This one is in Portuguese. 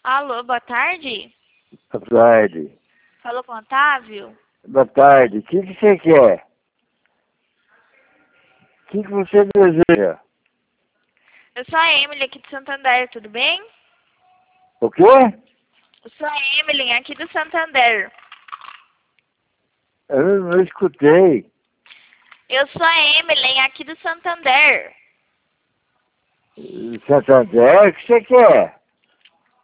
Alô, boa tarde. Boa tarde. Falou com o Otávio? Boa tarde. O que você quer? O que você deseja? Eu sou a Emily aqui do Santander, tudo bem? O quê? Eu sou a Emily aqui do Santander. Eu não escutei. Eu sou a Emily aqui do Santander. Santander, o que você quer?